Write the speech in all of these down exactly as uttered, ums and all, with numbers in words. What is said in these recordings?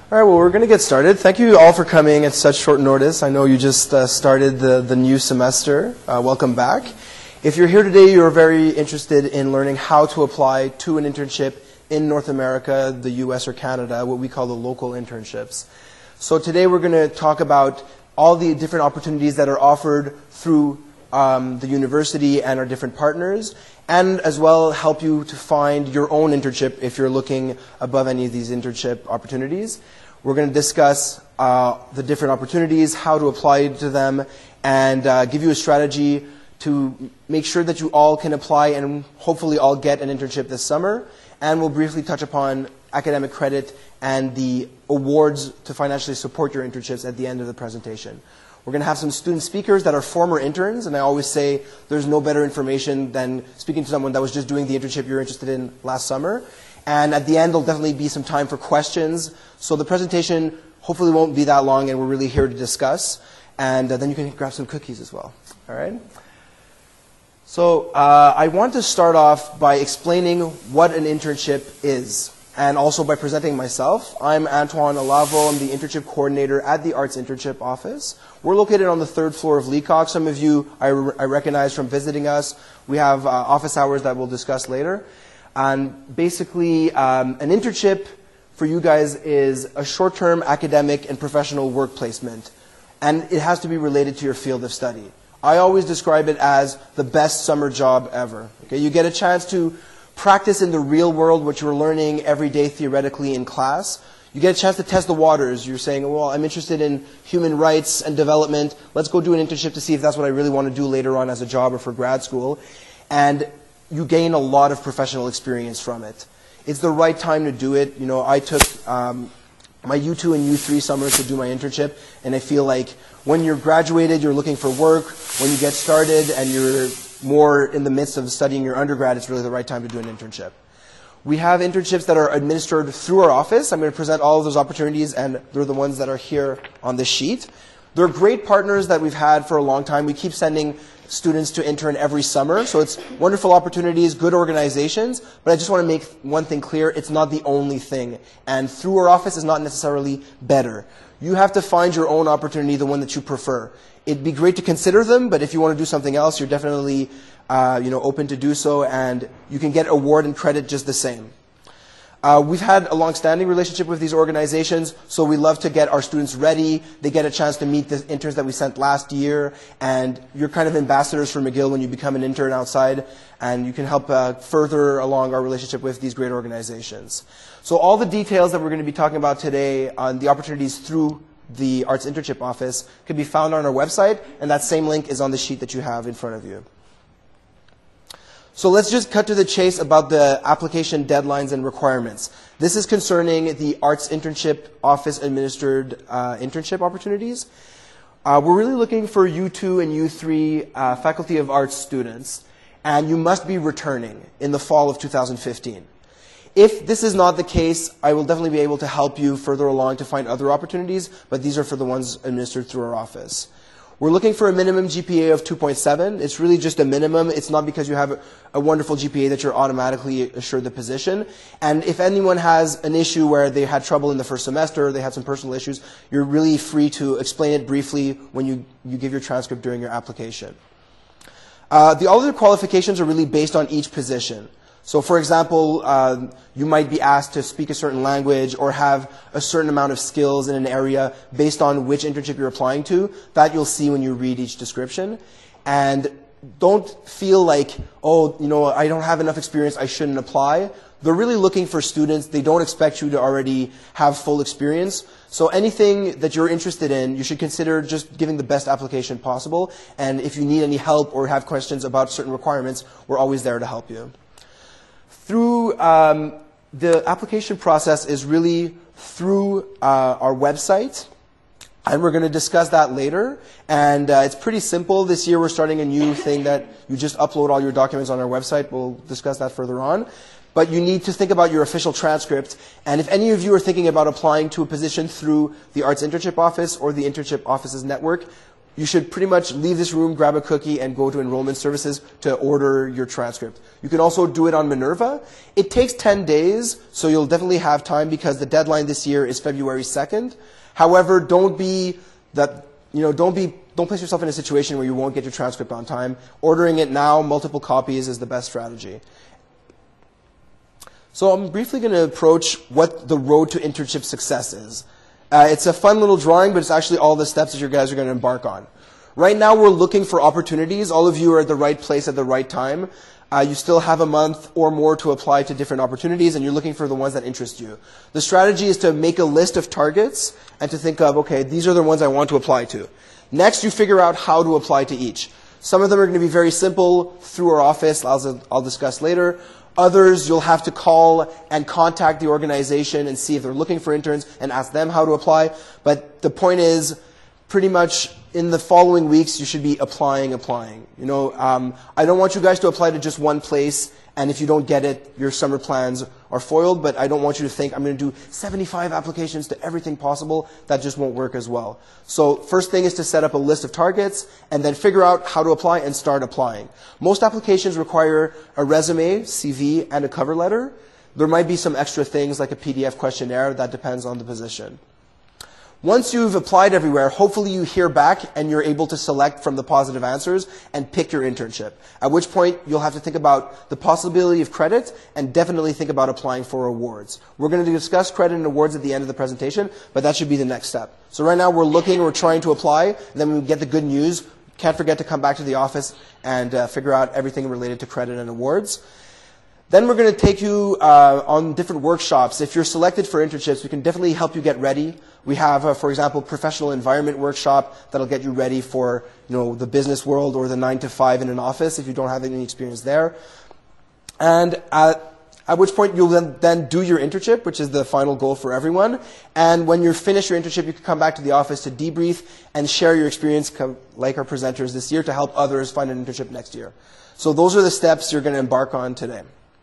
All right, well, we're going to get started. Thank you all for coming at such short notice. I know you just uh, started the, the new semester. Uh, welcome back. If you're here today, you're very interested in learning how to apply to an internship in North America, the U S or Canada, what we call the local internships. So today we're going to talk about all the different opportunities that are offered through um, the university and our different partners, and as well help you to find your own internship if you're looking above any of these internship opportunities. We're going to discuss uh, the different opportunities, how to apply to them, and uh, give you a strategy to make sure that you all can apply and hopefully all get an internship this summer. And we'll briefly touch upon academic credit and the awards to financially support your internships at the end of the presentation. We're going to have some student speakers that are former interns, and I always say there's no better information than speaking to someone that was just doing the internship you're interested in last summer. And at the end, there'll definitely be some time for questions. So the presentation hopefully won't be that long, and we're really here to discuss. And uh, then you can grab some cookies as well. All right? So uh, I want to start off by explaining what an internship is, and also by presenting myself. I'm Antoine Alavo. I'm the internship coordinator at the Arts Internship Office. We're located on the third floor of Leacock. Some of you I, re I recognize from visiting us. We have uh, office hours that we'll discuss later. And basically, um, an internship for you guys is a short-term academic and professional work placement. And it has to be related to your field of study. I always describe it as the best summer job ever. Okay? You get a chance to practice in the real world what you're learning every day theoretically in class. You get a chance to test the waters. You're saying, well, I'm interested in human rights and development. Let's go do an internship to see if that's what I really want to do later on as a job or for grad school. And you gain a lot of professional experience from it. It's the right time to do it. You know, I took um, my U two and U three summers to do my internship, and I feel like when you're graduated, you're looking for work. When you get started and you're more in the midst of studying your undergrad, it's really the right time to do an internship. We have internships that are administered through our office. I'm going to present all of those opportunities, and they're the ones that are here on this sheet. They're great partners that we've had for a long time. We keep sending students to intern every summer, so it's wonderful opportunities, good organizations, but I just want to make one thing clear, it's not the only thing, and through our office is not necessarily better. You have to find your own opportunity, the one that you prefer. It'd be great to consider them, but if you want to do something else, you're definitely uh, you know, open to do so, and you can get award and credit just the same. Uh, we've had a long-standing relationship with these organizations, so we love to get our students ready. They get a chance to meet the interns that we sent last year, and you're kind of ambassadors for McGill when you become an intern outside, and you can help uh, further along our relationship with these great organizations. So all the details that we're going to be talking about today on the opportunities through the Arts Internship Office can be found on our website, and that same link is on the sheet that you have in front of you. So let's just cut to the chase about the application deadlines and requirements. This is concerning the Arts Internship Office administered uh, internship opportunities. Uh, we're really looking for U two and U three uh, Faculty of Arts students, and you must be returning in the fall of two thousand fifteen. If this is not the case, I will definitely be able to help you further along to find other opportunities, but these are for the ones administered through our office. We're looking for a minimum G P A of two point seven. It's really just a minimum. It's not because you have a, a wonderful G P A that you're automatically assured the position. And if anyone has an issue where they had trouble in the first semester, they had some personal issues, you're really free to explain it briefly when you, you give your transcript during your application. Uh, the other qualifications are really based on each position. So for example, uh, you might be asked to speak a certain language or have a certain amount of skills in an area based on which internship you're applying to. That you'll see when you read each description. And don't feel like, oh, you know, I don't have enough experience, I shouldn't apply. They're really looking for students. They don't expect you to already have full experience. So anything that you're interested in, you should consider just giving the best application possible. And if you need any help or have questions about certain requirements, we're always there to help you. Through um, the application process is really through uh, our website, and we're going to discuss that later. And uh, it's pretty simple. This year we're starting a new thing that you just upload all your documents on our website. We'll discuss that further on. But you need to think about your official transcript. And if any of you are thinking about applying to a position through the Arts Internship Office or the Internship Offices Network, you should pretty much leave this room, grab a cookie, and go to enrollment services to order your transcript. You can also do it on Minerva. It takes ten days, so you'll definitely have time because the deadline this year is February second. However, don't be that, you know, don't be, don't place yourself in a situation where you won't get your transcript on time. Ordering it now, multiple copies, is the best strategy. So I'm briefly going to approach what the road to internship success is. Uh, it's a fun little drawing, but it's actually all the steps that you guys are going to embark on. Right now, we're looking for opportunities. All of you are at the right place at the right time. Uh, you still have a month or more to apply to different opportunities, and you're looking for the ones that interest you. The strategy is to make a list of targets and to think of, okay, these are the ones I want to apply to. Next, you figure out how to apply to each. Some of them are going to be very simple through our office, I'll, I'll discuss later. Others, you'll have to call and contact the organization and see if they're looking for interns and ask them how to apply. But the point is, pretty much in the following weeks, you should be applying, applying. You know, um, I don't want you guys to apply to just one place, and if you don't get it, your summer plans are foiled. But I don't want you to think, I'm going to do seventy-five applications to everything possible. That just won't work as well. So first thing is to set up a list of targets, and then figure out how to apply and start applying. Most applications require a resume, C V, and a cover letter. There might be some extra things like a P D F questionnaire. That depends on the position. Once you've applied everywhere, hopefully you hear back and you're able to select from the positive answers and pick your internship. At which point, you'll have to think about the possibility of credit and definitely think about applying for awards. We're going to discuss credit and awards at the end of the presentation, but that should be the next step. So right now, we're looking, we're trying to apply, and then when we get the good news, can't forget to come back to the office and uh, figure out everything related to credit and awards. Then we're going to take you uh, on different workshops. If you're selected for internships, we can definitely help you get ready. We have, uh, for example, professional environment workshop that'll get you ready for, you know, the business world or the nine to five in an office if you don't have any experience there. And at, at which point you'll then, then do your internship, which is the final goal for everyone. And when you're finished your internship, you can come back to the office to debrief and share your experience, like our presenters this year, to help others find an internship next year. So those are the steps you're going to embark on today.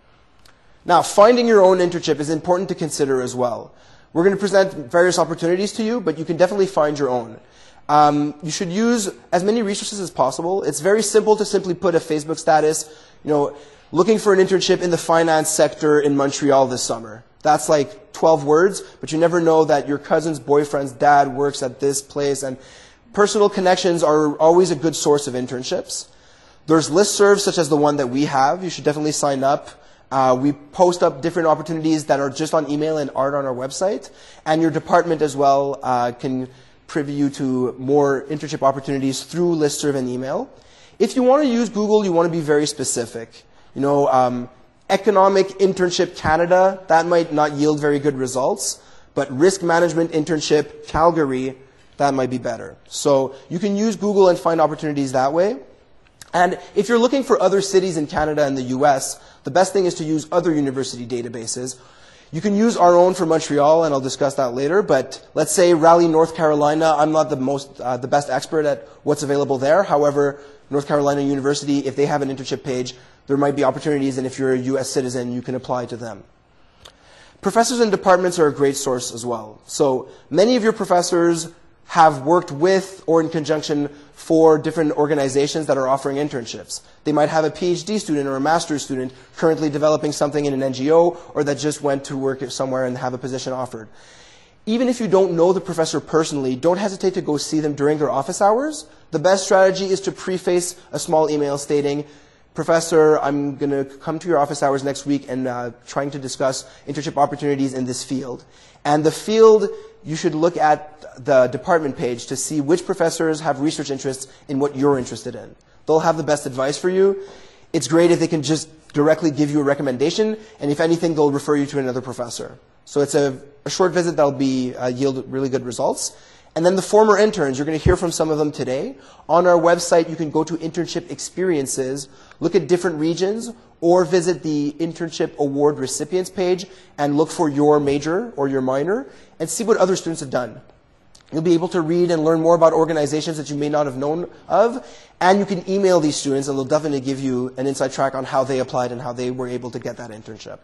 Now, finding your own internship is important to consider as well. We're going to present various opportunities to you, but you can definitely find your own. Um, you should use as many resources as possible. It's very simple to simply put a Facebook status, you know, looking for an internship in the finance sector in Montreal this summer. That's like twelve words, but you never know that your cousin's boyfriend's dad works at this place, and personal connections are always a good source of internships. There's listservs such as the one that we have. You should definitely sign up. Uh, we post up different opportunities that are just on email and aren't on our website. And your department as well uh, can privy you to more internship opportunities through listserv and email. If you want to use Google, you want to be very specific. You know, um, Economic Internship Canada, that might not yield very good results. But Risk Management Internship Calgary, that might be better. So you can use Google and find opportunities that way. And if you're looking for other cities in Canada and the U S, the best thing is to use other university databases. You can use our own for Montreal, and I'll discuss that later. But let's say Raleigh, North Carolina. I'm not the most, uh, the best expert at what's available there. However, North Carolina University, if they have an internship page, there might be opportunities, and if you're a U S citizen, you can apply to them. Professors and departments are a great source as well. So many of your professors have worked with or in conjunction for different organizations that are offering internships. They might have a PhD student or a master's student currently developing something in an N G O, or that just went to work somewhere and have a position offered. Even if you don't know the professor personally, don't hesitate to go see them during their office hours. The best strategy is to preface a small email stating, Professor, I'm going to come to your office hours next week and uh, trying to discuss internship opportunities in this field. And the field, you should look at the department page to see which professors have research interests in what you're interested in. They'll have the best advice for you. It's great if they can just directly give you a recommendation, and if anything, they'll refer you to another professor. So it's a, a short visit that'll be uh, yield really good results. And then the former interns, you're going to hear from some of them today. On our website, you can go to internship experiences, look at different regions, or visit the internship award recipients page and look for your major or your minor and see what other students have done. You'll be able to read and learn more about organizations that you may not have known of, and you can email these students, and they'll definitely give you an inside track on how they applied and how they were able to get that internship.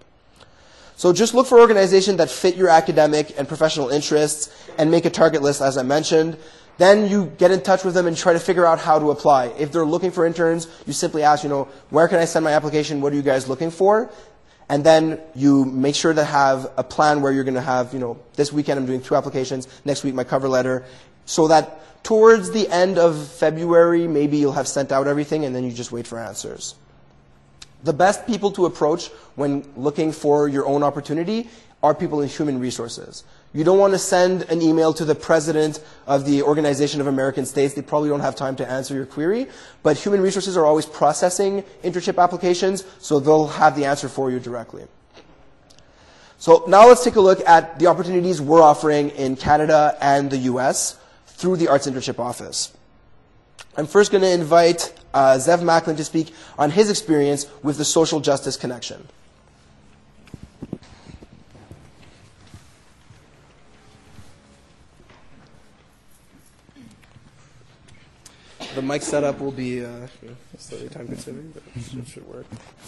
So just look for organizations that fit your academic and professional interests and make a target list, as I mentioned. Then you get in touch with them and try to figure out how to apply. If they're looking for interns, you simply ask, you know, where can I send my application? What are you guys looking for? And then you make sure to have a plan where you're going to have, you know, this weekend I'm doing two applications, next week my cover letter, so that towards the end of February, maybe you'll have sent out everything and then you just wait for answers. The best people to approach when looking for your own opportunity are people in human resources. You don't want to send an email to the president of the Organization of American States. They probably don't have time to answer your query. But human resources are always processing internship applications, so they'll have the answer for you directly. So now let's take a look at the opportunities we're offering in Canada and the U S through the Arts Internship Office. I'm first going to invite uh, Zev Macklin to speak on his experience with the Social Justice Connection. The mic setup will be uh, slightly time consuming, but it should work.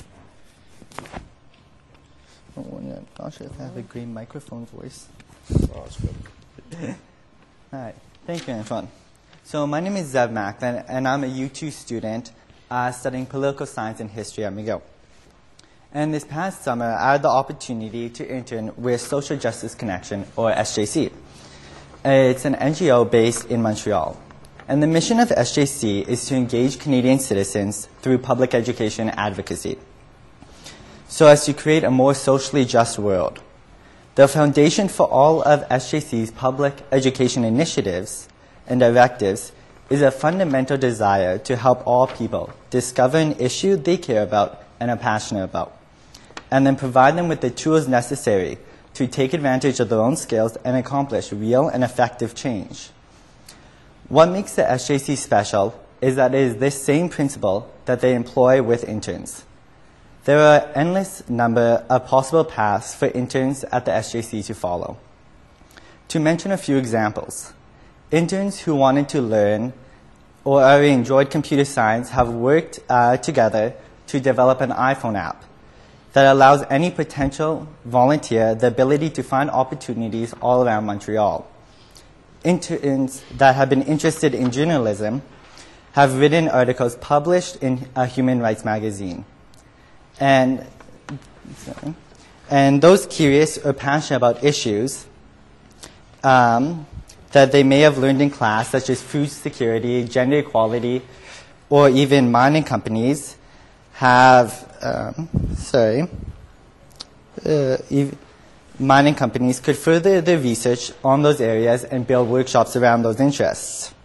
Oh, yeah. Not sure if I have a green microphone voice. Oh, it's good. Hi. Thank you, Antoine. So my name is Zev Macklin, and I'm a U two student uh, studying political science and history at McGill. And this past summer, I had the opportunity to intern with Social Justice Connection, or S J C. It's an N G O based in Montreal. And the mission of S J C is to engage Canadian citizens through public education advocacy, so as to create a more socially just world. The foundation for all of S J C's public education initiatives and directives is a fundamental desire to help all people discover an issue they care about and are passionate about, and then provide them with the tools necessary to take advantage of their own skills and accomplish real and effective change. What makes the S J C special is that it is this same principle that they employ with interns. There are an endless number of possible paths for interns at the S J C to follow. To mention a few examples, interns who wanted to learn or already enjoyed computer science have worked uh, together to develop an iPhone app that allows any potential volunteer the ability to find opportunities all around Montreal. Interns that have been interested in journalism have written articles published in a human rights magazine. And, sorry, and those curious or passionate about issues um, that they may have learned in class, such as food security, gender equality, or even mining companies, have, um, sorry, uh, ev- mining companies could further their research on those areas and build workshops around those interests.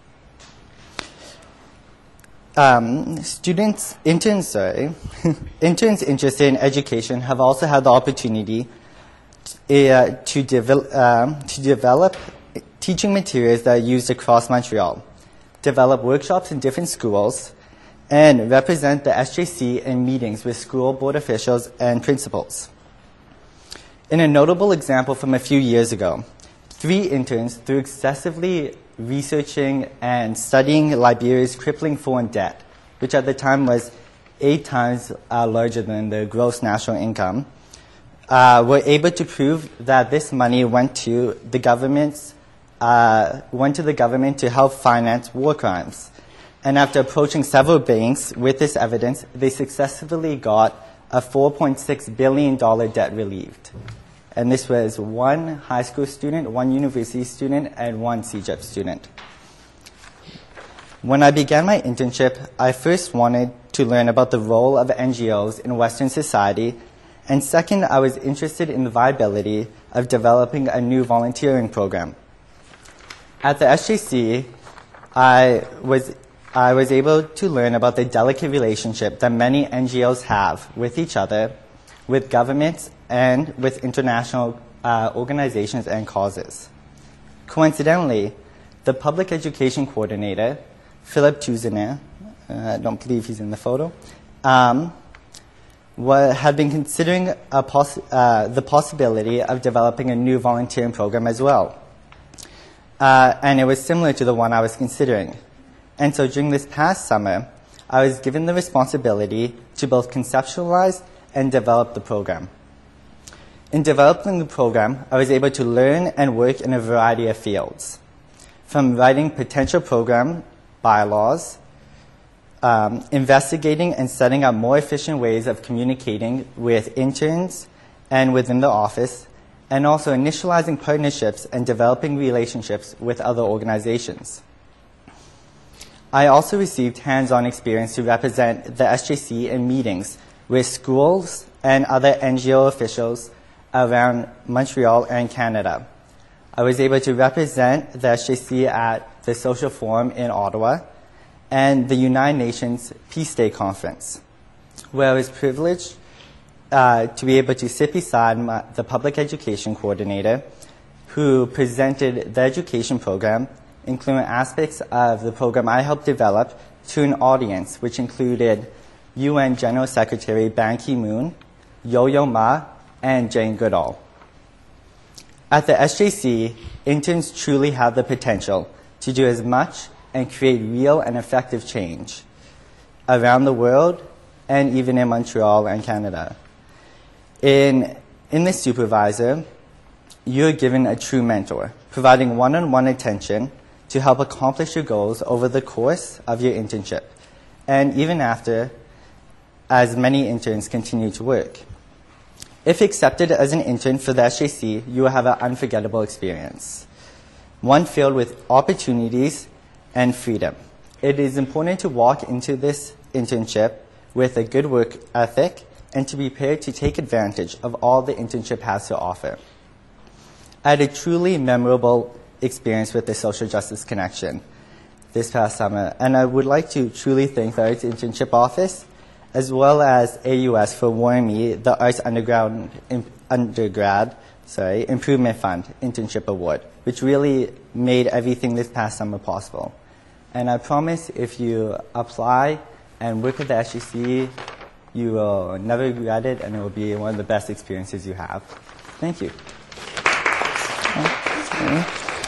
Um, students, interns, sorry, interns interested in education have also had the opportunity uh, to, devel- um, to develop teaching materials that are used across Montreal, develop workshops in different schools, and represent the S J C in meetings with school board officials and principals. In a notable example from a few years ago, three interns, through excessively researching and studying Liberia's crippling foreign debt, which at the time was eight times uh, larger than the gross national income, uh, were able to prove that this money went to the government's uh, went to the government to help finance war crimes. And after approaching several banks with this evidence, they successfully got a four point six billion dollars debt relieved. And this was one high school student, one university student, and one C J E P student. When I began my internship, I first wanted to learn about the role of N G Os in Western society, and second, I was interested in the viability of developing a new volunteering program. At the S J C, I was I was able to learn about the delicate relationship that many N G Os have with each other, with governments, and with international uh, organizations and causes. Coincidentally, the public education coordinator, Philip Tuzener, uh, I don't believe he's in the photo, um, what, had been considering a poss- uh, the possibility of developing a new volunteering program as well. Uh, and it was similar to the one I was considering. And so during this past summer, I was given the responsibility to both conceptualize and develop the program. In developing the program, I was able to learn and work in a variety of fields. from writing potential program bylaws, um, investigating and setting up more efficient ways of communicating with interns and within the office, and also initializing partnerships and developing relationships with other organizations. I also received hands-on experience to represent the S J C in meetings with schools and other N G O officials around Montreal and Canada. I was able to represent the S J C at the Social Forum in Ottawa and the United Nations Peace Day Conference, where I was privileged uh, to be able to sit beside my, the public education coordinator who presented the education program, including aspects of the program I helped develop, to an audience which included U N General Secretary Ban Ki-moon, Yo-Yo Ma, and Jane Goodall. At the S J C, interns truly have the potential to do as much and create real and effective change around the world and even in Montreal and Canada. In, in the supervisor, you're given a true mentor, providing one-on-one attention to help accomplish your goals over the course of your internship, and even after, as many interns continue to work. If accepted as an intern for the S J C, you will have an unforgettable experience, one filled with opportunities and freedom. It is important to walk into this internship with a good work ethic and to be prepared to take advantage of all the internship has to offer. I had a truly memorable experience with the Social Justice Connection this past summer, and I would like to truly thank the Arts Internship Office as well as A U S for awarding me the Arts Underground, Undergrad sorry, Improvement Fund Internship Award, which really made everything this past summer possible. And I promise if you apply and work at the S J C, you will never regret it, and it will be one of the best experiences you have. Thank you. Okay.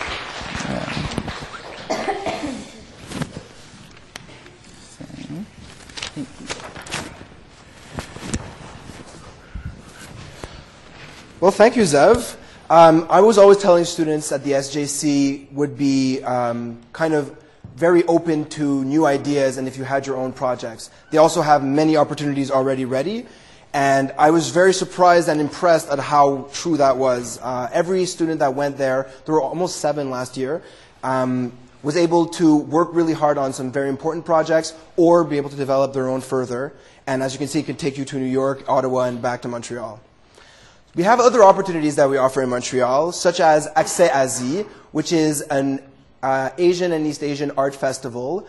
Well, thank you, Zev. Um, I was always telling students that the S J C would be um, kind of very open to new ideas and if you had your own projects. They also have many opportunities already ready. And I was very surprised and impressed at how true that was. Uh, every student that went there, there were almost seven last year, um, was able to work really hard on some very important projects or be able to develop their own further. And as you can see, it can take you to New York, Ottawa, and back to Montreal. We have other opportunities that we offer in Montreal, such as Accès Asie, which is an uh, Asian and East Asian art festival.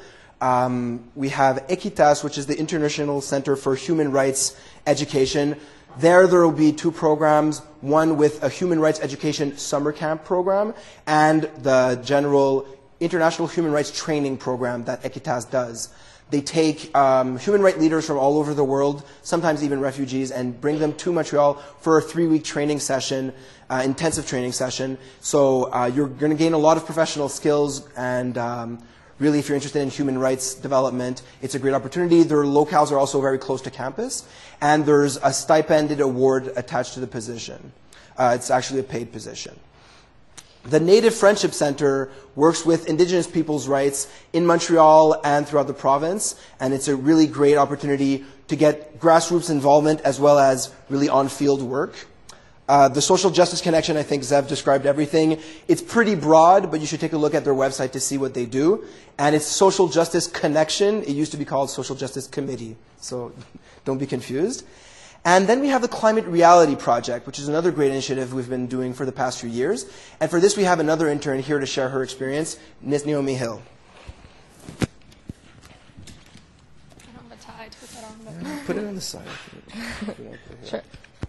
Um, we have Equitas, which is the International Center for Human Rights Education. There, there will be two programs, one with a human rights education summer camp program and the general international human rights training program that Equitas does. They take um, human rights leaders from all over the world, sometimes even refugees, and bring them to Montreal for a three-week training session, uh, intensive training session. So uh, you're going to gain a lot of professional skills, and um, really, if you're interested in human rights development, it's a great opportunity. Their locales are also very close to campus, and there's a stipended award attached to the position. Uh, it's actually a paid position. The Native Friendship Center works with Indigenous people's rights in Montreal and throughout the province, and it's a really great opportunity to get grassroots involvement as well as really on-field work. Uh, the Social Justice Connection, I think Zev described everything. It's pretty broad, but you should take a look at their website to see what they do. And it's Social Justice Connection. It used to be called Social Justice Committee, so don't be confused. And then we have the Climate Reality Project, which is another great initiative we've been doing for the past few years. And for this, we have another intern here to share her experience, Miss Naomi Hill. I don't have a tie to put that on. But Put it on the side. sure.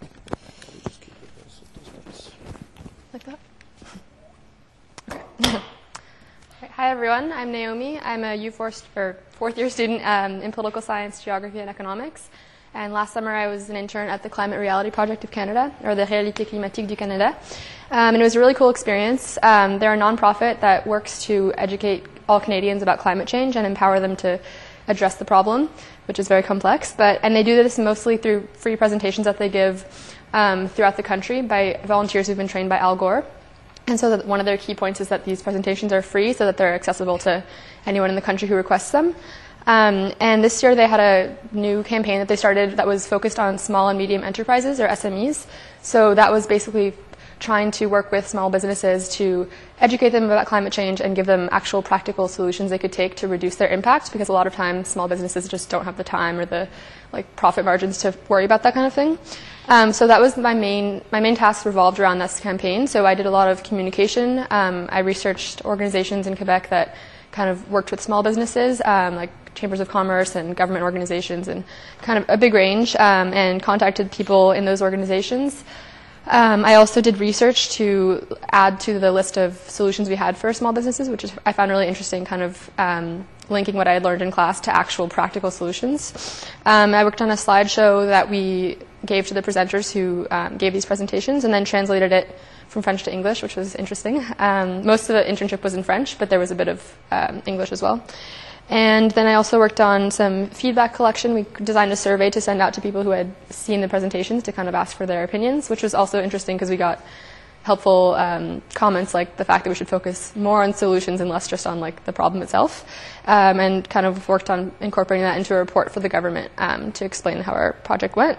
Like that? Okay. Hi, everyone. I'm Naomi. I'm a U four or fourth year student um, in political science, geography, and economics. And last summer, I was an intern at the Climate Reality Project of Canada, or the Réalité Climatique du Canada. Um, and it was a really cool experience. Um, they're a nonprofit that works to educate all Canadians about climate change and empower them to address the problem, which is very complex. But and they do this mostly through free presentations that they give um, throughout the country by volunteers who've been trained by Al Gore. And so that one of their key points is that these presentations are free so that they're accessible to anyone in the country who requests them. Um, and this year they had a new campaign that they started that was focused on small and medium enterprises, or S M Es. So that was basically trying to work with small businesses to educate them about climate change and give them actual practical solutions they could take to reduce their impact, because a lot of times small businesses just don't have the time or the like profit margins to worry about that kind of thing. Um, so that was my main my main task revolved around this campaign. So I did a lot of communication. Um, I researched organizations in Quebec that kind of worked with small businesses, um, like chambers of commerce and government organizations, and kind of a big range, um, and contacted people in those organizations. Um, I also did research to add to the list of solutions we had for small businesses, which is, I found really interesting, kind of um, linking what I had learned in class to actual practical solutions. Um, I worked on a slideshow that we gave to the presenters who um, gave these presentations, and then translated it from French to English, which was interesting. Um, most of the internship was in French, but there was a bit of um, English as well. And then I also worked on some feedback collection. We designed a survey to send out to people who had seen the presentations to kind of ask for their opinions, which was also interesting because we got helpful um, comments like the fact that we should focus more on solutions and less just on like the problem itself, um, and kind of worked on incorporating that into a report for the government um, to explain how our project went.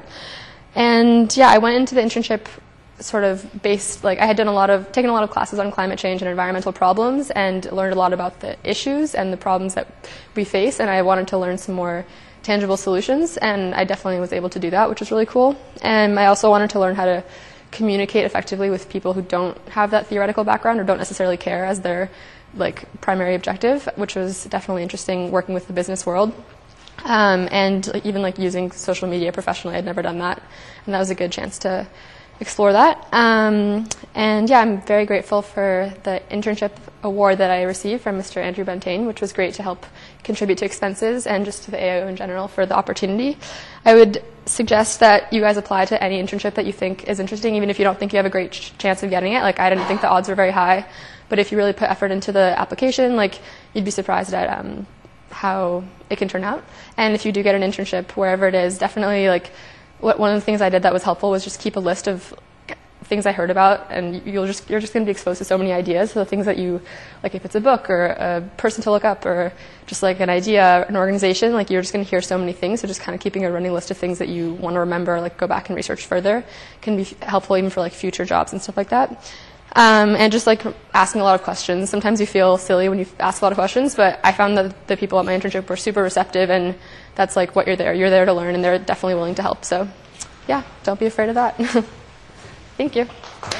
And yeah, I went into the internship sort of based, like I had done a lot of, taken a lot of classes on climate change and environmental problems and learned a lot about the issues and the problems that we face, and I wanted to learn some more tangible solutions, and I definitely was able to do that, which was really cool. And I also wanted to learn how to communicate effectively with people who don't have that theoretical background or don't necessarily care as their like primary objective, which was definitely interesting working with the business world. Um, and like, even like using social media professionally, I'd never done that, and that was a good chance to explore that. Um, and yeah, I'm very grateful for the internship award that I received from Mister Andrew Bentain, which was great to help contribute to expenses, and just to the A I O in general for the opportunity. I would suggest that you guys apply to any internship that you think is interesting, even if you don't think you have a great ch- chance of getting it. Like I didn't think the odds were very high, but if you really put effort into the application, like you'd be surprised at um, how it can turn out. And if you do get an internship, wherever it is, definitely like one of the things I did that was helpful was just keep a list of things I heard about, and you'll just, you're just going to be exposed to so many ideas. So the things that you, like if it's a book or a person to look up or just like an idea, an organization, like you're just going to hear so many things. So just kind of keeping a running list of things that you want to remember, like go back and research further, can be helpful even for like future jobs and stuff like that. Um, and just like asking a lot of questions. Sometimes you feel silly when you ask a lot of questions, but I found that the people at my internship were super receptive, and that's like what you're there. You're there to learn, and they're definitely willing to help. So yeah, don't be afraid of that. Thank you.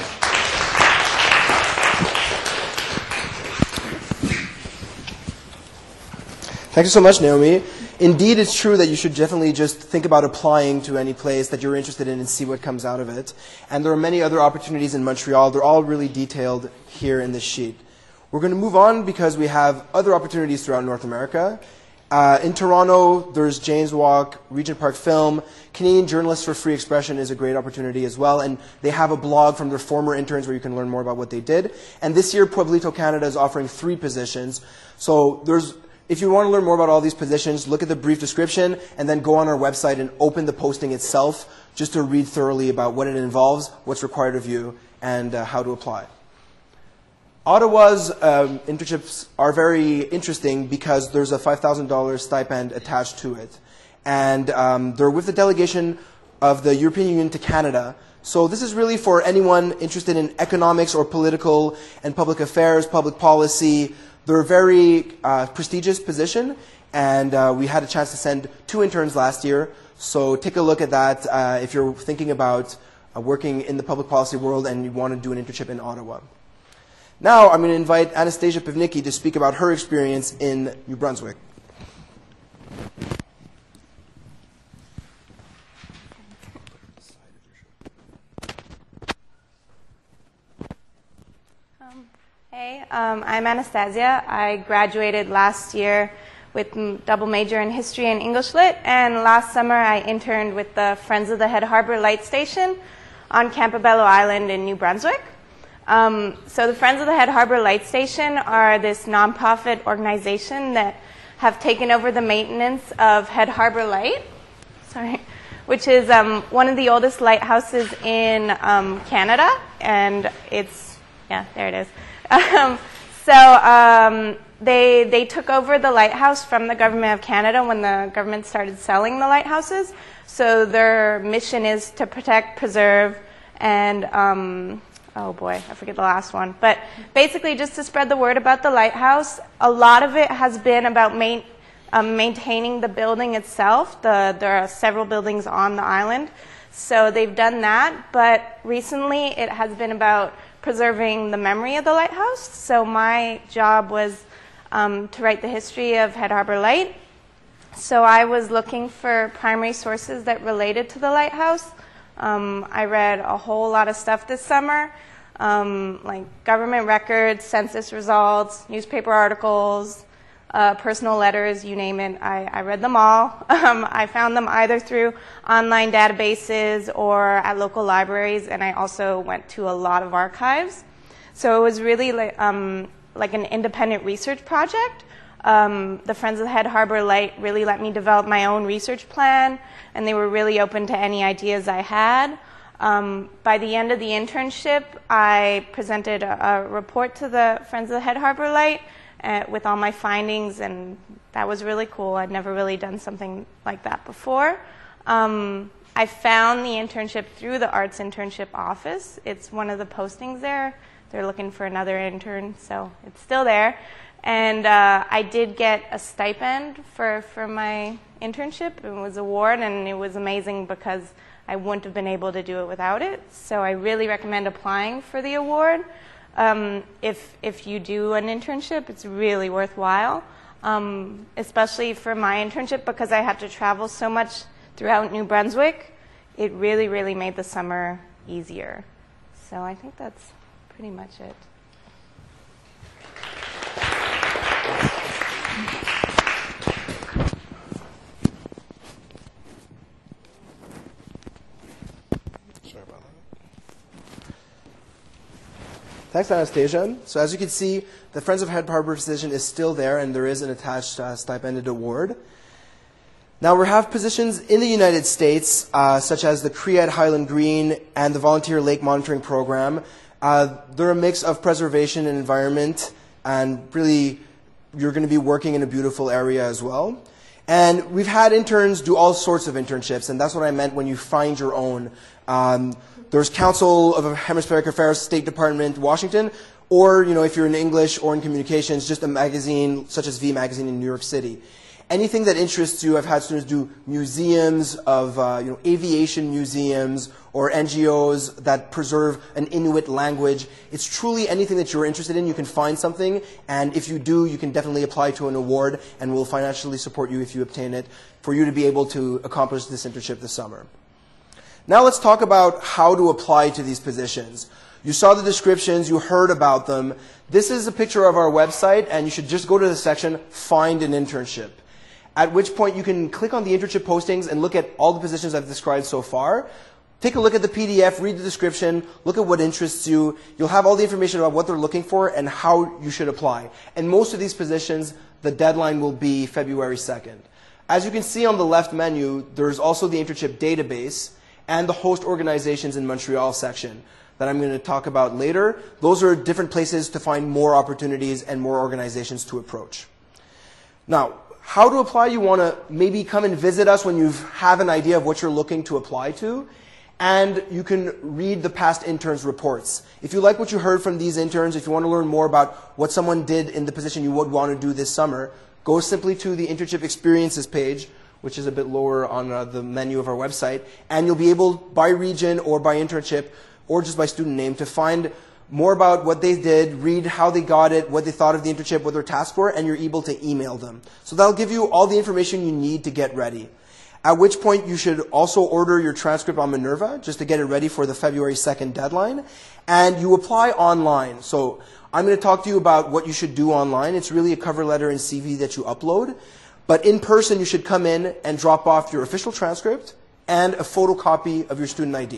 Thank you so much, Naomi. Indeed, it's true that you should definitely just think about applying to any place that you're interested in and see what comes out of it. And there are many other opportunities in Montreal. They're all really detailed here in this sheet. We're going to move on because we have other opportunities throughout North America. Uh, in Toronto, there's James Walk, Regent Park Film. Canadian Journalists for Free Expression is a great opportunity as well, and they have a blog from their former interns where you can learn more about what they did. And this year, Pueblito Canada is offering three positions. So there's, if you want to learn more about all these positions, look at the brief description and then go on our website and open the posting itself just to read thoroughly about what it involves, what's required of you, and uh, how to apply. Ottawa's um, internships are very interesting because there's a five thousand dollars stipend attached to it. And um, they're with the delegation of the European Union to Canada. So this is really for anyone interested in economics or political and public affairs, public policy. They're a very uh, prestigious position, and uh, we had a chance to send two interns last year. So take a look at that uh, if you're thinking about uh, working in the public policy world and you want to do an internship in Ottawa. Now I'm going to invite Anastasia Pivnicki to speak about her experience in New Brunswick. Um, hey, um, I'm Anastasia. I graduated last year with a double major in history and English Lit, and last summer I interned with the Friends of the Head Harbor Light Station on Campobello Island in New Brunswick. Um, so the Friends of the Head Harbor Light Station are this nonprofit organization that have taken over the maintenance of Head Harbor Light, sorry, which is um, one of the oldest lighthouses in um, Canada, and it's Yeah, there it is. Um, so um, they, they took over the lighthouse from the government of Canada when the government started selling the lighthouses. So their mission is to protect, preserve, and um, oh boy, I forget the last one. But basically just to spread the word about the lighthouse. A lot of it has been about main, um, maintaining the building itself. The, there are several buildings on the island. So they've done that, but recently it has been about preserving the memory of the lighthouse. So my job was um, to write the history of Head Harbor Light. So I was looking for primary sources that related to the lighthouse. Um, I read a whole lot of stuff this summer, um, like government records, census results, newspaper articles, Uh, personal letters, you name it. I, I read them all. Um, I found them either through online databases or at local libraries, and I also went to a lot of archives. So it was really like, um, like an independent research project. Um, the Friends of the Head Harbor Light really let me develop my own research plan, and they were really open to any ideas I had. Um, by the end of the internship, I presented a, a report to the Friends of the Head Harbor Light Uh, with all my findings, and that was really cool. I'd never really done something like that before. Um, I found the internship through the Arts Internship Office. It's one of the postings there. They're looking for another intern, so it's still there. And uh, I did get a stipend for, for my internship. It was an award, and it was amazing because I wouldn't have been able to do it without it. So I really recommend applying for the award. Um, if, if you do an internship, it's really worthwhile, um, especially for my internship because I had to travel so much throughout New Brunswick. It really, really made the summer easier. So I think that's pretty much it. Thanks, Anastasia. So as you can see, the Friends of Head Harbor position is still there, and there is an attached uh, stipended award. Now, we have positions in the United States, uh, such as the CREAD Highland Green and the Volunteer Lake Monitoring Program. Uh, they're a mix of preservation and environment, and really, you're going to be working in a beautiful area as well. And we've had interns do all sorts of internships, and that's what I meant when you find your own. Um, There's Council of Hemispheric Affairs, State Department, Washington, or, you know, if you're in English or in communications, just a magazine such as V Magazine in New York City. Anything that interests you, I've had students do museums of, uh, you know, aviation museums or N G Os that preserve an Inuit language. It's truly anything that you're interested in. You can find something, and if you do, you can definitely apply to an award, and we'll financially support you if you obtain it for you to be able to accomplish this internship this summer. Now let's talk about how to apply to these positions. You saw the descriptions, you heard about them. This is a picture of our website, and you should just go to the section, Find an Internship. At which point you can click on the internship postings and look at all the positions I've described so far. Take a look at the P D F, read the description, look at what interests you. You'll have all the information about what they're looking for and how you should apply. And most of these positions, the deadline will be February second. As you can see on the left menu, there's also the internship database and the host organizations in Montreal section that I'm going to talk about later. Those are different places to find more opportunities and more organizations to approach. Now, how to apply? You want to maybe come and visit us when you have an idea of what you're looking to apply to, and you can read the past interns' reports. If you like what you heard from these interns, if you want to learn more about what someone did in the position you would want to do this summer, go simply to the internship experiences page, which is a bit lower on uh, the menu of our website, and you'll be able, by region or by internship, or just by student name, to find more about what they did, read how they got it, what they thought of the internship, what their tasks were, and you're able to email them. So that'll give you all the information you need to get ready. At which point you should also order your transcript on Minerva, just to get it ready for the February second deadline. And you apply online. So I'm going to talk to you about what you should do online. It's really a cover letter and C V that you upload. But in person, you should come in and drop off your official transcript and a photocopy of your student I D.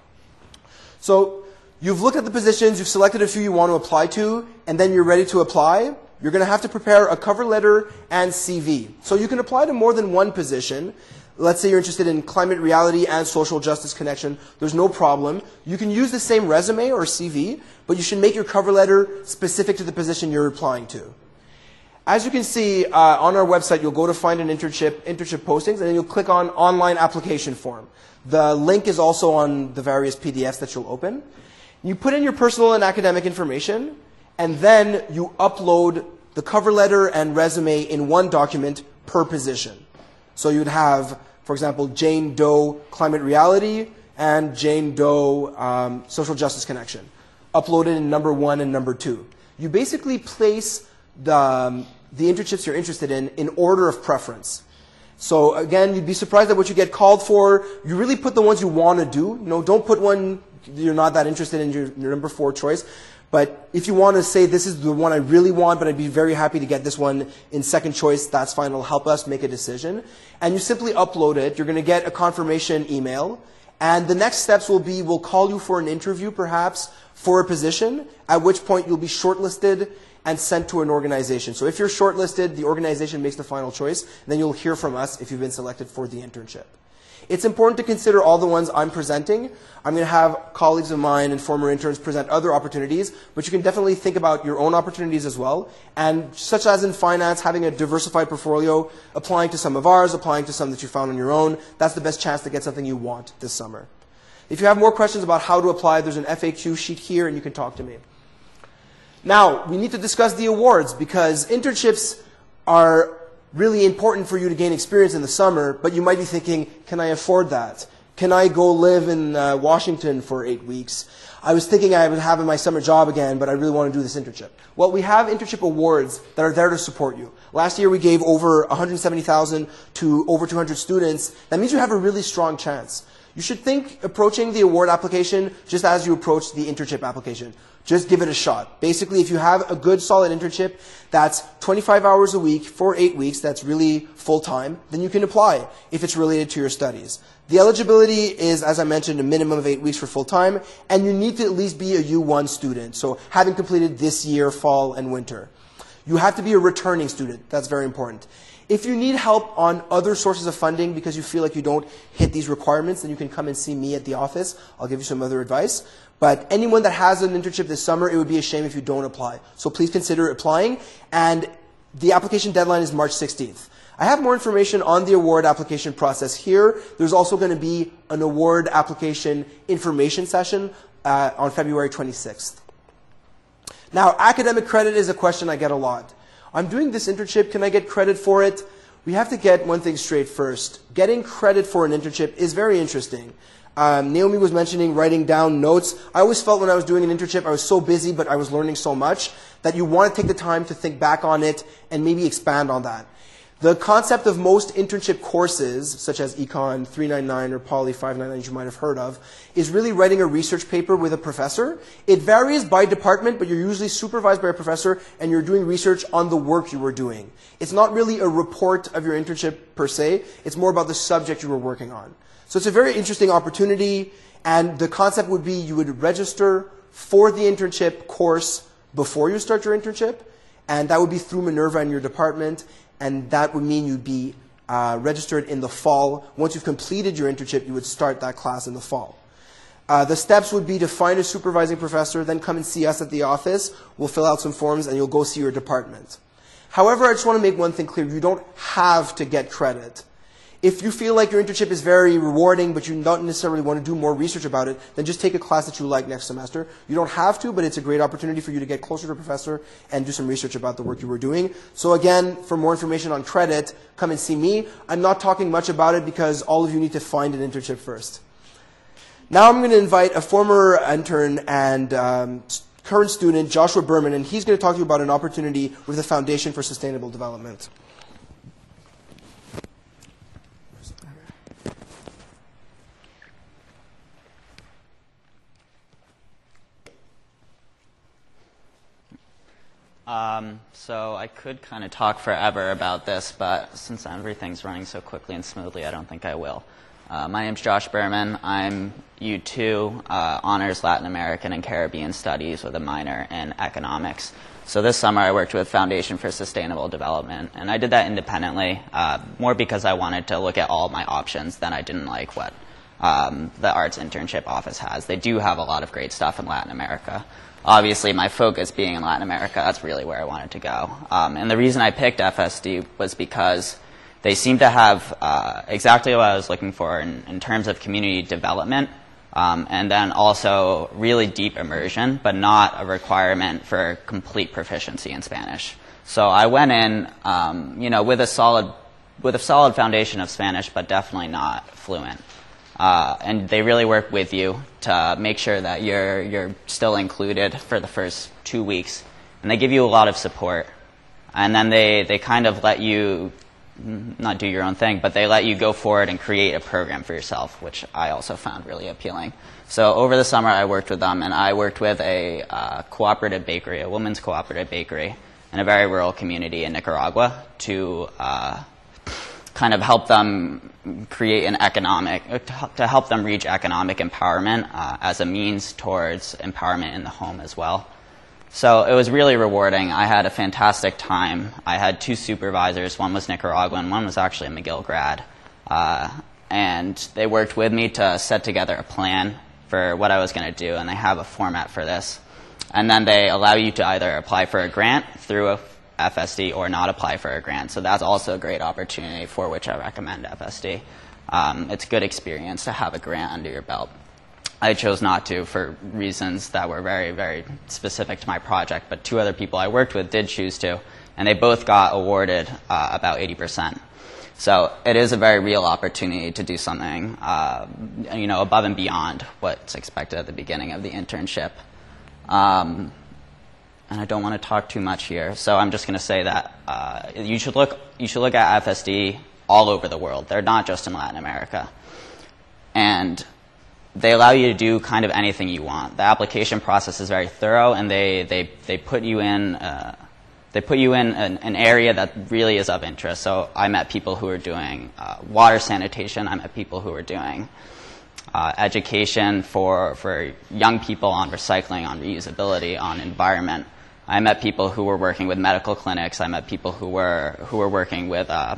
So you've looked at the positions, you've selected a few you want to apply to, and then you're ready to apply. You're going to have to prepare a cover letter and C V. So you can apply to more than one position. Let's say you're interested in climate reality and social justice connection. There's no problem. You can use the same resume or C V, but you should make your cover letter specific to the position you're applying to. As you can see, uh, on our website, you'll go to find an internship, internship postings, and then you'll click on online application form. The link is also on the various P D Fs that you'll open. You put in your personal and academic information, and then you upload the cover letter and resume in one document per position. So you'd have, for example, Jane Doe Climate Reality and Jane Doe um, Social Justice Connection, uploaded in number one and number two. You basically place the, um, the internships you're interested in in order of preference. So again, you'd be surprised at what you get called for. You really put the ones you want to do. You know, don't put one you're not that interested in, your, your number four choice. But if you want to say, this is the one I really want, but I'd be very happy to get this one in second choice, that's fine. It'll help us make a decision. And you simply upload it. You're going to get a confirmation email. And the next steps will be, we'll call you for an interview, perhaps, for a position, at which point you'll be shortlisted and sent to an organization. So if you're shortlisted, the organization makes the final choice, and then you'll hear from us if you've been selected for the internship. It's important to consider all the ones I'm presenting. I'm going to have colleagues of mine and former interns present other opportunities, but you can definitely think about your own opportunities as well. And such as in finance, having a diversified portfolio, applying to some of ours, applying to some that you found on your own, that's the best chance to get something you want this summer. If you have more questions about how to apply, there's an F A Q sheet here and you can talk to me. Now, we need to discuss the awards because internships are really important for you to gain experience in the summer, but you might be thinking, can I afford that? Can I go live in uh, Washington for eight weeks? I was thinking I would have my summer job again, but I really want to do this internship. Well, we have internship awards that are there to support you. Last year we gave over one hundred seventy thousand to over two hundred students. That means you have a really strong chance. You should think approaching the award application just as you approach the internship application. Just give it a shot. Basically, if you have a good, solid internship that's twenty-five hours a week for eight weeks, that's really full-time, then you can apply if it's related to your studies. The eligibility is, as I mentioned, a minimum of eight weeks for full-time, and you need to at least be a U one student, so having completed this year, fall, and winter. You have to be a returning student. That's very important. If you need help on other sources of funding because you feel like you don't hit these requirements, then you can come and see me at the office. I'll give you some other advice. But anyone that has an internship this summer, it would be a shame if you don't apply. So please consider applying. And the application deadline is March sixteenth. I have more information on the award application process here. There's also going to be an award application information session uh, on February twenty-sixth. Now, academic credit is a question I get a lot. I'm doing this internship, can I get credit for it? We have to get one thing straight first. Getting credit for an internship is very interesting. Um, Naomi was mentioning writing down notes. I always felt when I was doing an internship, I was so busy, but I was learning so much that you want to take the time to think back on it and maybe expand on that. The concept of most internship courses, such as Econ three ninety-nine or Poly five ninety-nine, you might have heard of, is really writing a research paper with a professor. It varies by department, but you're usually supervised by a professor and you're doing research on the work you were doing. It's not really a report of your internship per se. It's more about the subject you were working on. So it's a very interesting opportunity, and the concept would be you would register for the internship course before you start your internship, and that would be through Minerva in your department. And that would mean you'd be uh, registered in the fall. Once you've completed your internship, you would start that class in the fall. Uh, the steps would be to find a supervising professor, then come and see us at the office. We'll fill out some forms, and you'll go see your department. However, I just want to make one thing clear. You don't have to get credit. If you feel like your internship is very rewarding, but you don't necessarily want to do more research about it, then just take a class that you like next semester. You don't have to, but it's a great opportunity for you to get closer to a professor and do some research about the work you were doing. So again, for more information on credit, come and see me. I'm not talking much about it because all of you need to find an internship first. Now I'm going to invite a former intern and um, current student, Joshua Berman, and he's going to talk to you about an opportunity with the Foundation for Sustainable Development. Um, so I could kind of talk forever about this, but since everything's running so quickly and smoothly, I don't think I will. Uh, my name's Josh Berman. I'm U two, uh, Honors Latin American and Caribbean Studies with a minor in economics. So this summer I worked with Foundation for Sustainable Development, and I did that independently, uh, more because I wanted to look at all my options than I didn't like what um, the Arts Internship Office has. They do have a lot of great stuff in Latin America. Obviously, my focus being in Latin America, that's really where I wanted to go. Um, and the reason I picked F S D was because they seem to have uh, exactly what I was looking for in, in terms of community development, um, and then also really deep immersion, but not a requirement for complete proficiency in Spanish. So I went in, um, you know, with a solid, with a solid foundation of Spanish, but definitely not fluent. Uh, and they really work with you to make sure that you're you're still included for the first two weeks, and they give you a lot of support. And then they they kind of let you not do your own thing, but they let you go forward and create a program for yourself, which I also found really appealing. So over the summer, I worked with them, and I worked with a uh, cooperative bakery, a women's cooperative bakery, in a very rural community in Nicaragua to uh, kind of help them create an economic, to help them reach economic empowerment uh, as a means towards empowerment in the home as well. So it was really rewarding. I had a fantastic time. I had two supervisors. One was Nicaraguan, one was actually a McGill grad. Uh, and they worked with me to set together a plan for what I was going to do, and they have a format for this. And then they allow you to either apply for a grant through a F S D or not apply for a grant. So that's also a great opportunity for which I recommend F S D. Um, it's a good experience to have a grant under your belt. I chose not to for reasons that were very, very specific to my project, but two other people I worked with did choose to, and they both got awarded uh, about eighty percent. So it is a very real opportunity to do something uh, you know, above and beyond what's expected at the beginning of the internship. Um, And I don't want to talk too much here, so I'm just going to say that uh, you should look you should look at F S D all over the world. They're not just in Latin America, and they allow you to do kind of anything you want. The application process is very thorough, and they they they put you in uh, they put you in an, an area that really is of interest. So I met people who were doing uh, water sanitation. I met people who were doing Uh, education for, for young people on recycling, on reusability, on environment. I met people who were working with medical clinics. I met people who were who were working with uh,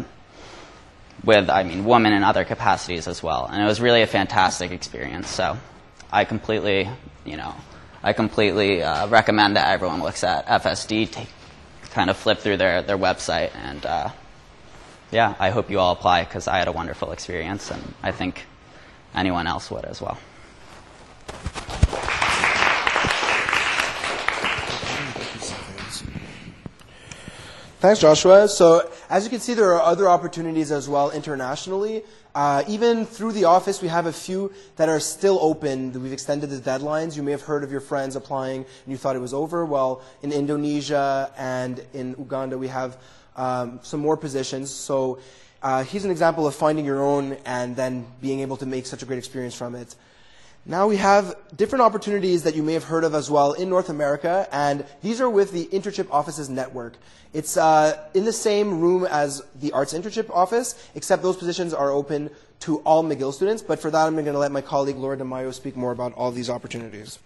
with I mean women in other capacities as well. And it was really a fantastic experience. So I completely you know I completely uh, recommend that everyone looks at F S D, take, kind of flip through their their website, and uh, yeah, I hope you all apply because I had a wonderful experience, and I think anyone else would as well. Thanks, Joshua. So as you can see, there are other opportunities as well internationally. Uh, even through the office, we have a few that are still open. We've extended the deadlines. You may have heard of your friends applying and you thought it was over. Well, in Indonesia and in Uganda, we have um, some more positions. So Uh, here's an example of finding your own and then being able to make such a great experience from it. Now we have different opportunities that you may have heard of as well in North America, and these are with the Internship Offices Network. It's uh, in the same room as the Arts Internship Office, except those positions are open to all McGill students, but for that I'm going to let my colleague Laura DeMaio speak more about all these opportunities.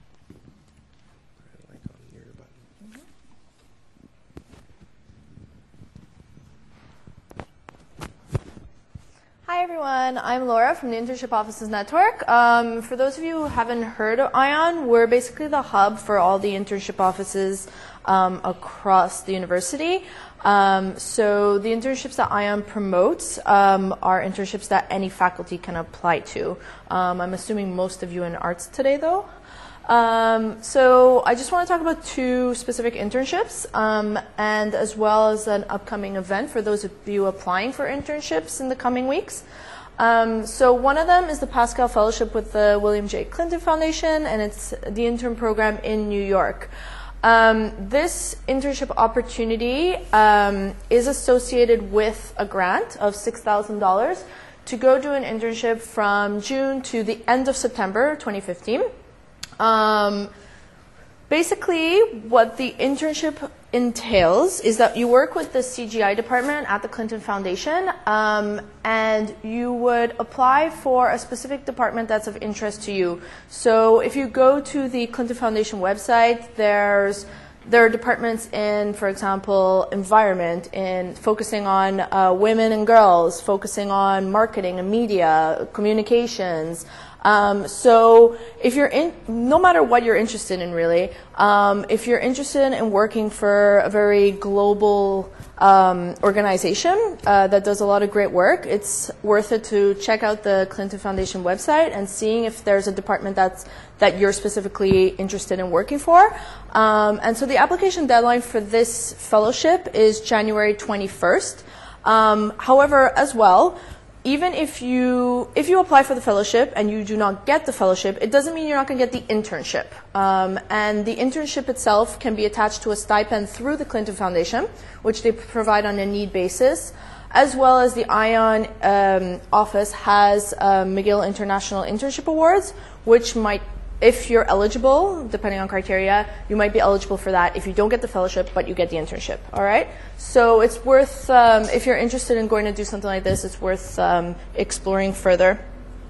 Hi everyone, I'm Laura from the Internship Offices Network. Um, for those of you who haven't heard of ION, we're basically the hub for all the internship offices um, across the university. Um, so the internships that ION promotes um, are internships that any faculty can apply to. Um, I'm assuming most of you in arts today though. Um, so I just want to talk about two specific internships um, and as well as an upcoming event for those of you applying for internships in the coming weeks. Um, so one of them is the Pascal Fellowship with the William J. Clinton Foundation, and it's the intern program in New York. Um, this internship opportunity um, is associated with a grant of six thousand dollars to go do an internship from June to the end of September twenty fifteen. Um, Basically, what the internship entails is that you work with the C G I department at the Clinton Foundation, um, and you would apply for a specific department that's of interest to you. So if you go to the Clinton Foundation website, there's there are departments in, for example, environment, in focusing on uh, women and girls, focusing on marketing and media, communications. Um, so if you're in, no matter what you're interested in really, um, if you're interested in working for a very global um, organization uh, that does a lot of great work, it's worth it to check out the Clinton Foundation website and seeing if there's a department that's, that you're specifically interested in working for. Um, and so the application deadline for this fellowship is January twenty-first. Um, however, as well, even if you if you apply for the fellowship and you do not get the fellowship, it doesn't mean you're not going to get the internship. Um, and the internship itself can be attached to a stipend through the Clinton Foundation, which they provide on a need basis, as well as the ION um, office has uh, McGill International Internship Awards, which might, if you're eligible, depending on criteria, you might be eligible for that if you don't get the fellowship, but you get the internship, all right? So it's worth, um, if you're interested in going to do something like this, it's worth um, exploring further.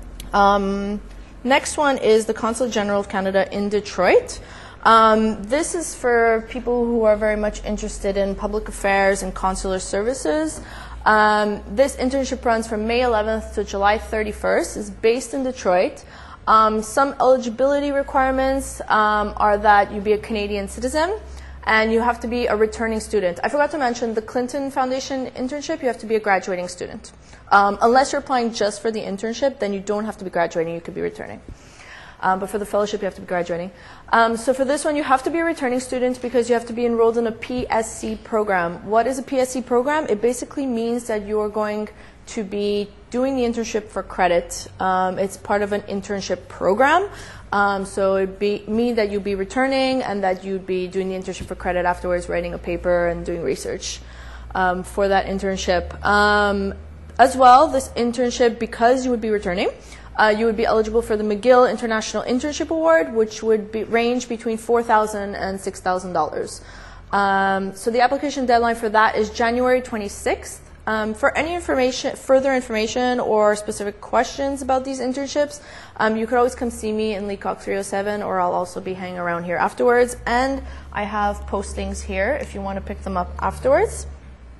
Um, next one is the Consulate General of Canada in Detroit. Um, this is for people who are very much interested in public affairs and consular services. Um, this internship runs from May eleventh to July thirty-first. It's based in Detroit. Um, some eligibility requirements um, are that you be a Canadian citizen and you have to be a returning student. I forgot to mention the Clinton Foundation internship, you have to be a graduating student. Um, unless you're applying just for the internship, then you don't have to be graduating, you could be returning. Um, but for the fellowship, you have to be graduating. Um, so for this one, you have to be a returning student because you have to be enrolled in a P S C program. What is a P S C program? It basically means that you are going to be doing the internship for credit. Um, it's part of an internship program. Um, so it be mean that you'd be returning and that you'd be doing the internship for credit afterwards, writing a paper and doing research um, for that internship. Um, as well, this internship, because you would be returning, uh, you would be eligible for the McGill International Internship Award, which would be, range between four thousand dollars and six thousand dollars. Um, so the application deadline for that is January twenty-sixth. Um, for any information, further information or specific questions about these internships, um, you could always come see me in Leacock three oh seven, or I'll also be hanging around here afterwards. And I have postings here if you want to pick them up afterwards.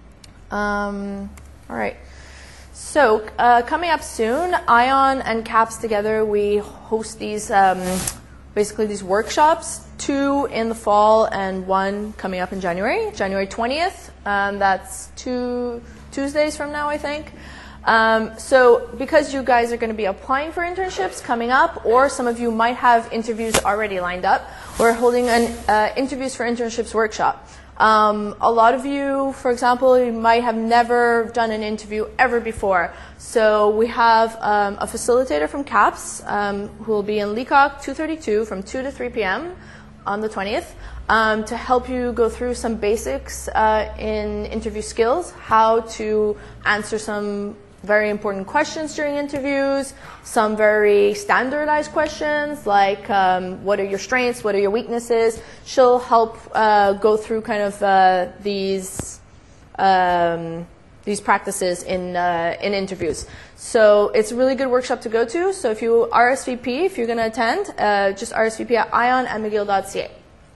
Um, all right. So uh, coming up soon, ION and CAPS together, we host these, um, basically these workshops, two in the fall and one coming up in January, January twentieth. Um, that's two Tuesdays from now, I think. Um, so because you guys are going to be applying for internships coming up, or some of you might have interviews already lined up, we're holding an uh, interviews for internships workshop. Um, a lot of you, for example, you might have never done an interview ever before. So we have um, a facilitator from CAPS um, who will be in Leacock two thirty-two from two to three p m on the twentieth. Um, to help you go through some basics uh, in interview skills, how to answer some very important questions during interviews, some very standardized questions like um, what are your strengths, what are your weaknesses. She'll help uh, go through kind of uh, these um, these practices in uh, in interviews. So it's a really good workshop to go to. So if you R S V P, if you're going to attend, uh, just R S V P at ion at mcgill dot c a.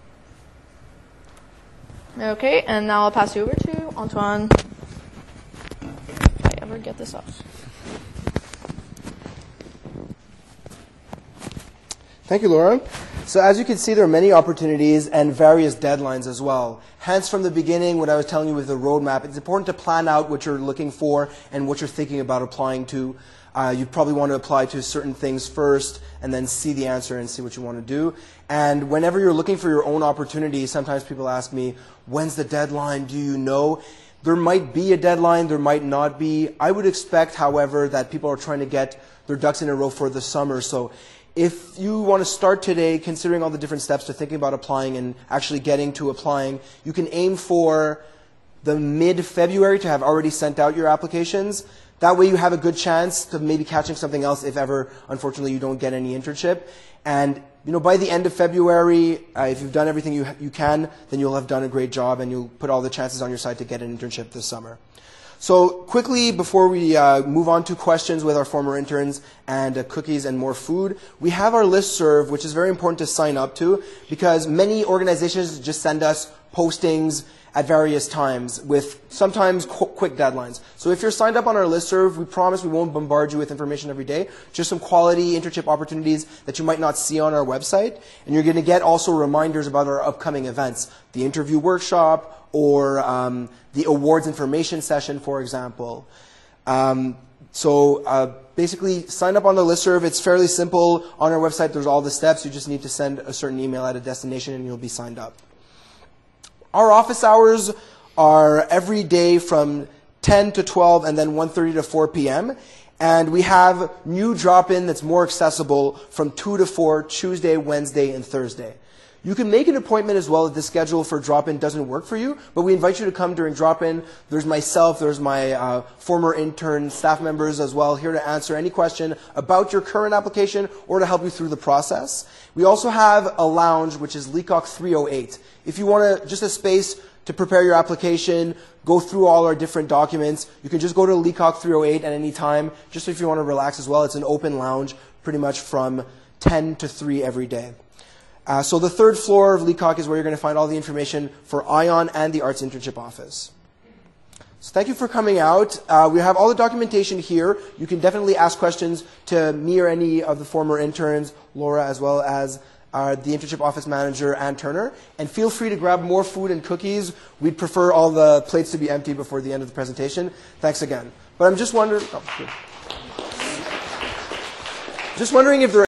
Okay, and now I'll pass you over to Antoine. If I ever get this off. Thank you, Laura. So as you can see, there are many opportunities and various deadlines as well. Hence, from the beginning, what I was telling you with the roadmap, it's important to plan out what you're looking for and what you're thinking about applying to. Uh, you probably want to apply to certain things first and then see the answer and see what you want to do. And whenever you're looking for your own opportunity, sometimes people ask me, when's the deadline? Do you know? There might be a deadline, there might not be. I would expect, however, that people are trying to get their ducks in a row for the summer. So if you want to start today, considering all the different steps to thinking about applying and actually getting to applying, you can aim for the mid-February to have already sent out your applications. That way you have a good chance to maybe catching something else if ever, unfortunately, you don't get any internship. And you know, by the end of February, uh, if you've done everything you, you can, then you'll have done a great job and you'll put all the chances on your side to get an internship this summer. So quickly, before we uh, move on to questions with our former interns and uh, cookies and more food, we have our listserv, which is very important to sign up to because many organizations just send us postings at various times with sometimes qu quick deadlines. So if you're signed up on our listserv, we promise we won't bombard you with information every day, just some quality internship opportunities that you might not see on our website. And you're going to get also reminders about our upcoming events, the interview workshop or um, the awards information session, for example. Um, so uh, basically, sign up on the listserv. It's fairly simple. On our website, there's all the steps. You just need to send a certain email at a destination and you'll be signed up. Our office hours are every day from ten to twelve and then one thirty to four p m And we have new drop-in that's more accessible from two to four, Tuesday, Wednesday, and Thursday. You can make an appointment as well if the schedule for drop-in doesn't work for you, but we invite you to come during drop-in. There's myself, there's my uh, former intern staff members as well here to answer any question about your current application or to help you through the process. We also have a lounge, which is Leacock three oh eight. If you want to, just a space to prepare your application, go through all our different documents, you can just go to Leacock three oh eight at any time, just if you want to relax as well. It's an open lounge pretty much from ten to three every day. Uh, so the third floor of Leacock is where you're going to find all the information for ION and the Arts Internship Office. So thank you for coming out. Uh, we have all the documentation here. You can definitely ask questions to me or any of the former interns, Laura, as well as uh, the Internship Office Manager, Ann Turner. And feel free to grab more food and cookies. We'd prefer all the plates to be empty before the end of the presentation. Thanks again. But I'm just wondering, oh, just wondering if there are